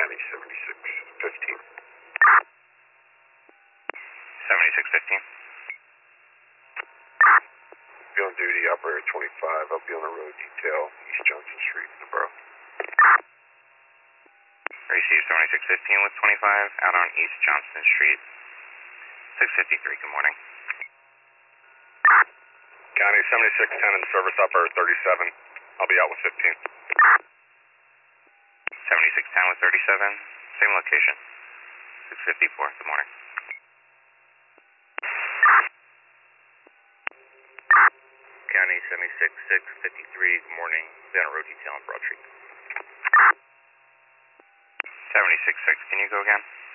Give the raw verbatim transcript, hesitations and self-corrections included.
County seventy-six fifteen. seventy-six fifteen. Be on duty, operator twenty-five. I'll be on the road detail, East Johnson Street, in the borough. Receive seventy-six fifteen with twenty-five, out on East Johnston Street. six fifty-three, good morning. County seventy-six ten in service, operator thirty-seven. I'll be out with fifteen. seventy-six ten with thirty-seven, same location. six fifty-four, good morning. County seventy-six six fifty-three, good morning. Be on road detail on Broad Street. seventy-six six, can you go again?